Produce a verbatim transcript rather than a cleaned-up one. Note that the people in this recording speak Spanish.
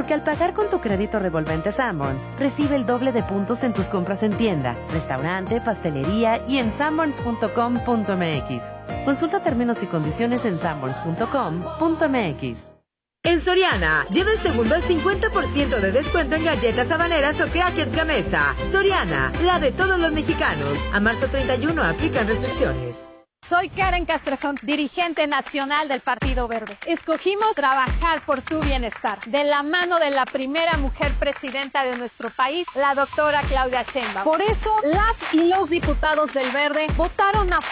Porque al pagar con tu crédito revolvente Sanborns, recibe el doble de puntos en tus compras en tienda, restaurante, pastelería y en sanborns punto com punto m x. Consulta términos y condiciones en sanborns punto com punto m x. En Soriana, lleva el segundo al cincuenta por ciento de descuento en galletas habaneras o crackers Gamesa. Soriana, la de todos los mexicanos. A marzo treinta y uno aplican restricciones. Soy Karen Castrejón, dirigente nacional del Partido Verde. Escogimos trabajar por su bienestar, de la mano de la primera mujer presidenta de nuestro país, la doctora Claudia Sheinbaum. Por eso, las y los diputados del Verde votaron a